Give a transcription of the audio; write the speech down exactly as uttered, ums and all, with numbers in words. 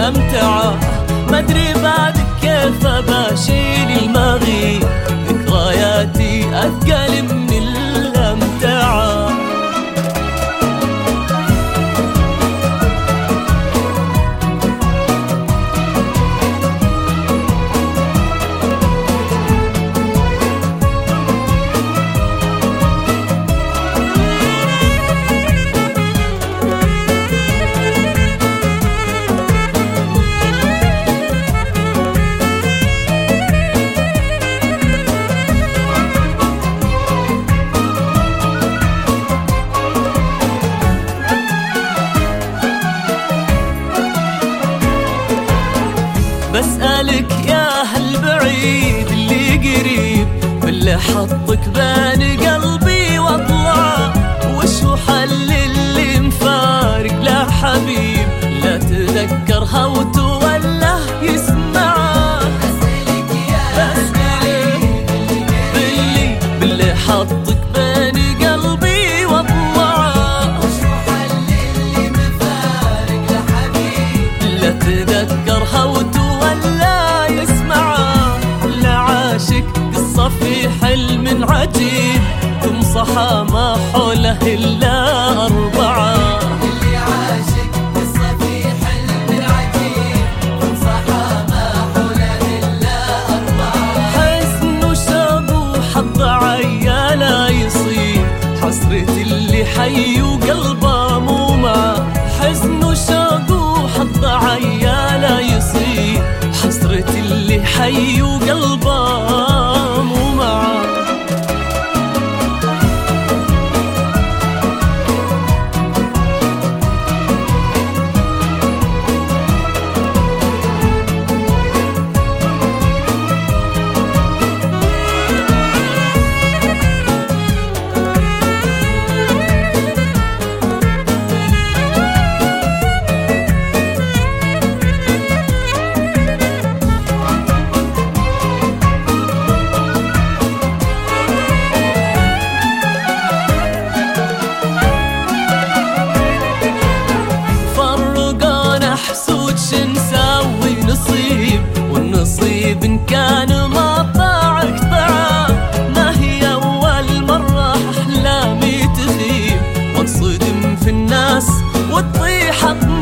الأمتعة، ما أدري بعدك كيف بشيل المغيب، ذكرياتي أثقل من الأمتعة. بسألك يا هالبعيد اللي قريب، باللي حطك بين قلبي واطلع، وش هو حل اللي مفارق لا حبيب، لا تذكر هوت ولا يسمع. بسألك يا هالبعيد باللي باللي حطك بين قلبي واطلع، وش هو حل اللي مفارق لا حبيب، لا تذكر هوت ولا يسمع. لعاشق قصة في حلم عجيب، تمصحى ما حوله إلا أربعة. اللي عاشق قصة في حلم عجيب، تمصحى ما حوله إلا أربعة. حزن وشوق وحظ عيالا يصيب، حسرة اللي حي وقلبه مو معه. حزن وشوق وحظ عيالا يصيب، حسرة اللي حي وقلبه مو معه. والنصيب إن كان ما طاعك طاعة، ما هي أول مرة أحلامي تغيب، وانصدم في الناس وتطيح